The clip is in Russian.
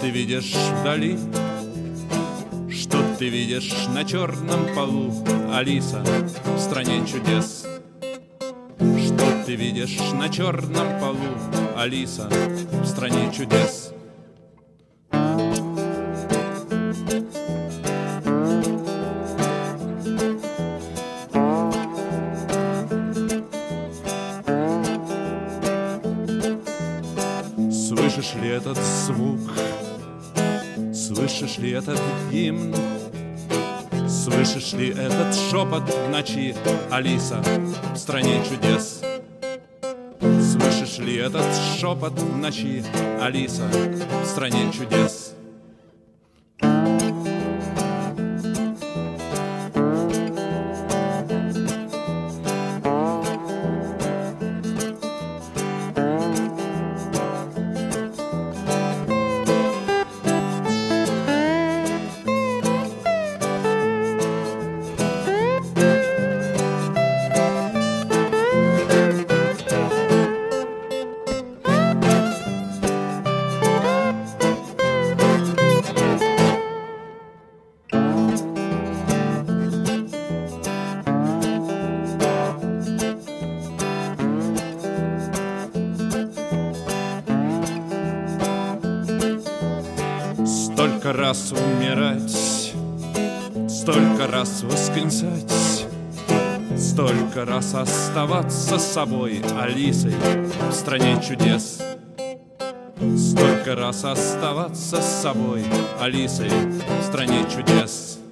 ты видишь вдали? Что ты видишь на черном полу, Алиса, в стране чудес? Что ты видишь на черном полу, Алиса, в стране чудес? Слышишь ли этот звук? Слышишь ли этот гимн? Слышишь ли этот шепот в ночи, Алиса, в стране чудес? Слышишь ли этот шепот в ночи, Алиса, в стране чудес? Столько раз умирать, столько раз воскресать, столько раз оставаться собой, Алисой, в стране чудес. Столько раз оставаться с собой, Алисой, в стране чудес.